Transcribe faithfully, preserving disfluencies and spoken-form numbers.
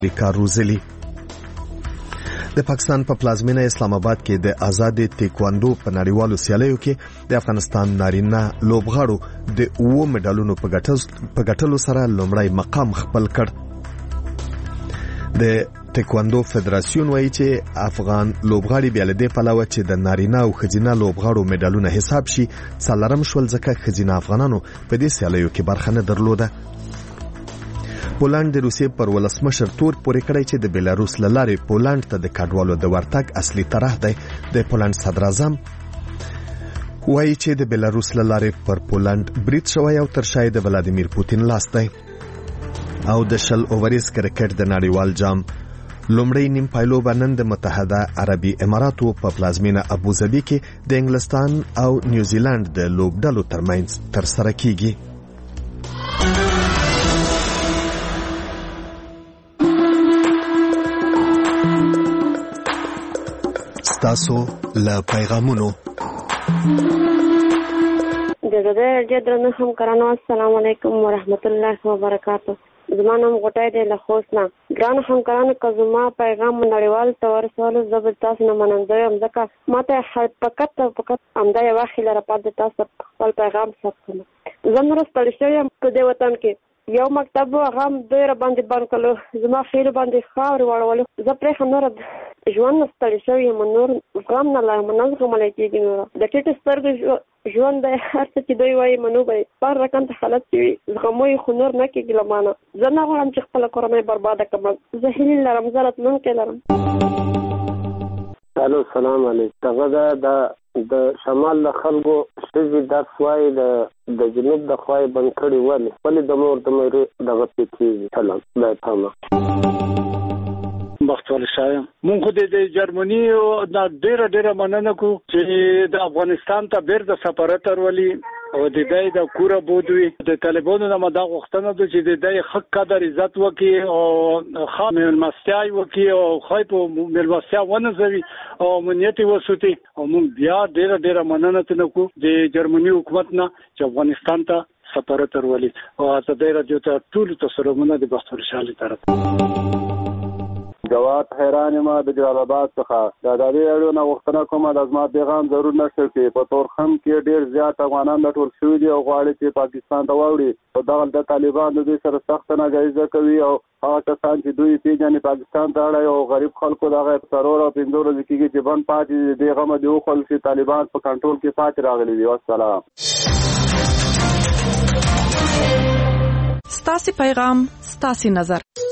امریکا روزلي. د پاکستان په پلازمینه اسلام آباد کې د آزاد تایکواندو په نړیوالو سیالیو کې د افغانستان نارینه لوبغاړو د اوو مډالونو په ګټلو سره لومړی مقام خپل کړ. د تایکواندو فدراسیون وایي چې افغان لوبغاړي بیا له دې پلوه چې د نارینه او ښځینه لوبغاړو مډالونه حساب شي څلورم شول ځکه ښځینه افغانانو په دې سیالیو کې برخه نه درلوده. پولند د روسیې پر ولسمشر تور پورې کړی چې د بیلاروس له لارې پولند ته د کډوالو د ورتګ اصلي طرح دی. د پولند صدر اعظم وایي چې د بیلاروس له لارې پر پولند برید شوی او تر شا د ولادیمیر پوتین لاس دی. او د شل اووریز کرکټ د نړیوال جام لومړی نیم پایلوبه نن د متحده عربي اماراتو په پلازمینه ابوظبي کې د انګلستان او نیوزیلند د لوبډلو ترمنځ ترسره کیږي. تاسو له پیغامونو د زړه جدرنه هم کرانو. السلام علیکم ورحمت الله وبرکاتہ. زما نام غټای دی له خوست نه. ګران همکارانو که زما پیغام نړیوال ته ورسولو زه به تاسو نه مننده یم ځکه ماته فقط فقط همدا یوه هیله راپاتې تاسو خپل پیغام ثبت کړم. زه نوره ستړې شوې یم په دې وطن کې. یو مکتب هغه هم دوی را باندې بند کړلو. زما خیلو باندې خاورې واړولو. زه پرېښه نوره ژوند نه ستړې شوې یم. نور زغم نه لرم. نه زغملی کېږي. نوره د ټیټې سترګو ژوند دی. هر څه چې دوی وایي منو به یې. بار رقم ته حالت چې وي زغمو یې خو نور نه کېږي له ما نه. زه نه غواړم چې خپله کورنۍ برباده کړم. زه هیلې لرم. زه راتلونکی لرم. الو سلام علیکم. دغه د د شمال له خلکو ښځې درس وایي د د جنوب د خوا یې بند کړي ولې ولې د مور د مېرې دغه پې کېږي. سلام باید پامه بختوال شایم. مونږ خو د جرمني دا ډېره ډېره مننه کوو چې د افغانستان ته بیرته سفارت ورولي او د دې د کوره بودوي. د طالبانو نه مدا غوښتنه ده چې د دې حق قدر عزت وکړي او خام ملمستیا وکړي او خای په ملمستیا ونځوي او امنیت وسوتي. او مونږ بیا ډېره ډېره مننه تنکو د جرمني حکومت نه چې افغانستان ته سفارت ورولي. او د رادیو ته ټول تسلمونه د بختور شالي طرف. جواد حیران ما د جلال آباد څخه د اداري اړو نه غوښتنه کومه د ازما پیغام ضرور نشته چې په تورخم کې ډیر زیات افغانان د ټول شوي دي او غواړي چې پاکستان ته واوړي. او دغه د طالبان د دوی سره سخت ناجایزه کوي او هغه کسان چې دوی پیژني پاکستان ته اړای او غریب خلکو دغه ضرور او پنځه ورځې کېږي چې بند پاتې دي. غمه دی خو چې طالبان په کنټرول کې پاتې راغلي دي. والسلام. ستاسو پیغام ستاسو نظر.